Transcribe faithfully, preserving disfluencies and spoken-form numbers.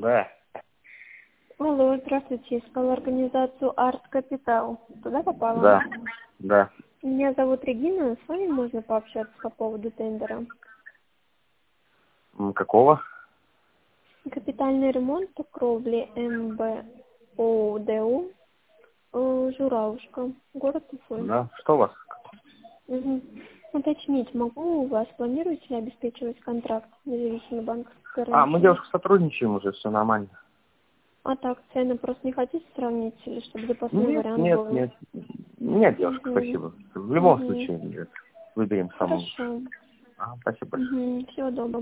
Да. Алло, здравствуйте. Искала организацию Арт Капитал. Туда попала? Да. Да. Меня зовут Регина. С вами можно пообщаться по поводу тендера? М, Какого? Капитальный ремонт по кровле МБОДУ э, Журавушка, город Уфа. Да. Что у вас? Угу. Уточнить могу, у вас планируете ли обеспечивать контракт независимой банковской А, мы, гарантией? девушка, сотрудничаем уже, все нормально. А так, цены просто не хотите сравнить, или чтобы запасной Нет, вариант нет, был? нет. Нет, девушка, Угу. спасибо. В любом Угу. случае, выберем самый лучший. Хорошо. А, спасибо большое. Угу. Всего доброго.